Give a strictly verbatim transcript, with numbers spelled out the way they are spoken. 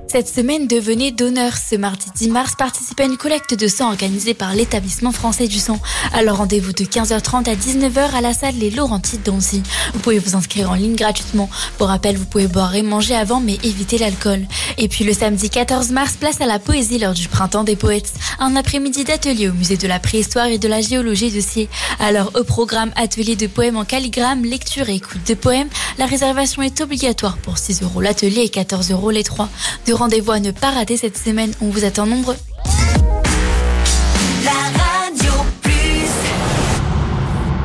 Cette semaine, devenez donneur. Ce mardi dix mars, participez à une collecte de sang organisée par l'établissement français du sang. Alors rendez-vous de quinze heures trente à dix-neuf heures à la salle Les Laurentides d'Annecy. Vous pouvez vous inscrire en ligne gratuitement. Pour rappel, vous pouvez boire et manger avant, mais évitez l'alcool. Et puis le samedi quatorze mars, place à la poésie lors du Printemps des Poètes. Un après-midi d'atelier au musée de la préhistoire et de la géologie de Sciez. Alors au programme, atelier de poèmes en calligramme, lecture et écoute de poèmes. La réservation est obligatoire pour six euros l'atelier et quatorze euros les trois. De rendez-vous à ne pas rater cette semaine, on vous attend nombreux.